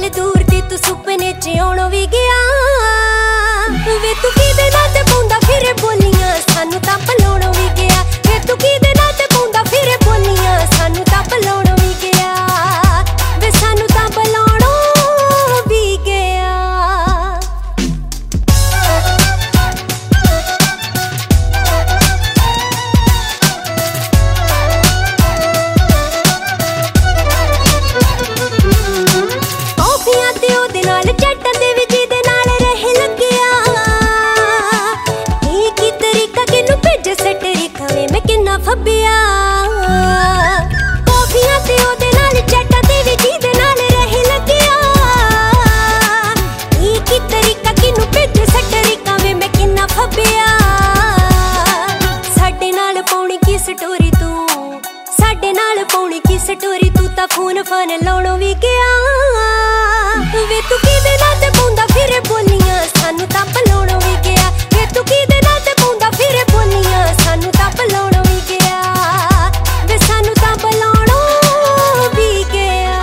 गल दूर दी तू सुपने च आउणों भी गया वे तू किदे नाल ते पौंदा फिरे बोलियां सानू तां भुलाउणों भी गया वे तू किदे नाल ते पौंदा फिरे बोलियां सानू तां भुलाउणों भी गया वे सानू तां भुलाउणों भी गया। कॉफियां ते ओदे नाल चैटां दे विच दे नाल रह लग्गिया की तरीका किनू भेजे सटरीका वे मैं किन्ना फब्बिया कॉफियां ते ओदे नाल चैटां दे विच दे नाल रह लग्गिया की तरीका किनू भेजे सटरीका वे मैं किन्ना फब्बिया। साडे नाल पौणी की स्टोरी तू साडे नाल पौणी की स्टोरी तू तां फोन फान लाउणों भी गया वे तू किदे नाल ते पौंदा फिरे बोलियां सानू तां भुलाउणों भी गया वे तू किदे नाल ते पौंदा फिरे बोलियां सानू तां भुलाउणों भी गया वे सानू तां भुलाउणों भी गया।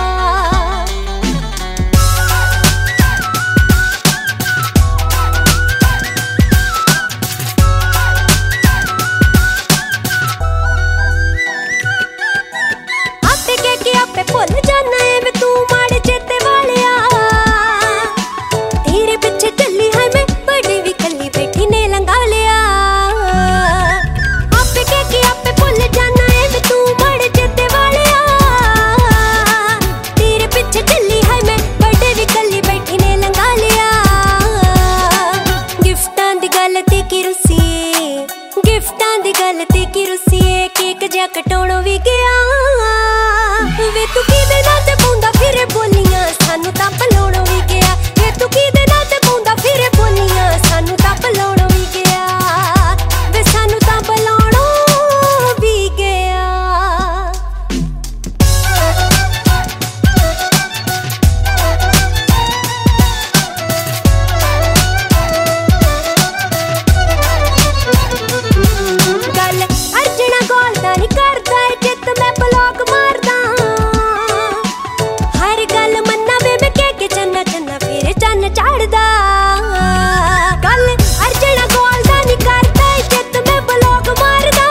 आपे कह के आपे भुल जाना है वे तू माड़े चेते वालिया तेरे पीछे चली है मैं बड़ी भी कली बैठी ने लंघा लिया आपे कह के आपे भुल जाना है वे तू माड़े चेते वालिया तेरे पीछे चली है मैं बड़ी भी कली बैठी ने लंघा लिया। गिफ्टां दी गल ते की रुसी गिफ्टां दी गल ते की रुसी केक जा कटाउणों भी गया वे तू किदे नाल ते पौंदा फिरे बोलियां सानू तां भुलाउणों भी गया वे तू किदे नाल ते पौंदा फिरे बोलियां सानू तां भुलाउणों भी गया वे सानू तां भुलाउणों भी गया। गल अर्जना गोल दा नहीं करदा जित मैं ब्लॉक मारदा हर गल मन्ना वे मैं कह के चन्ना चन्ना फिर चन्न चढ़दा गल अर्जना गोल दा नहीं करदा जित मैं ब्लॉक मारदा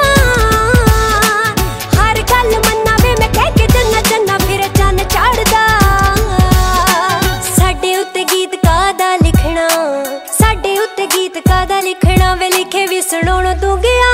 हर गल मन्ना वे मैं कह के चन्ना चन्ना फिर चन्न चढ़दा। साडे उत्ते गीत कादा लिखना साडे उत्ते गीत कादा लिखना वे लिखे भी सुनाउणों तू गया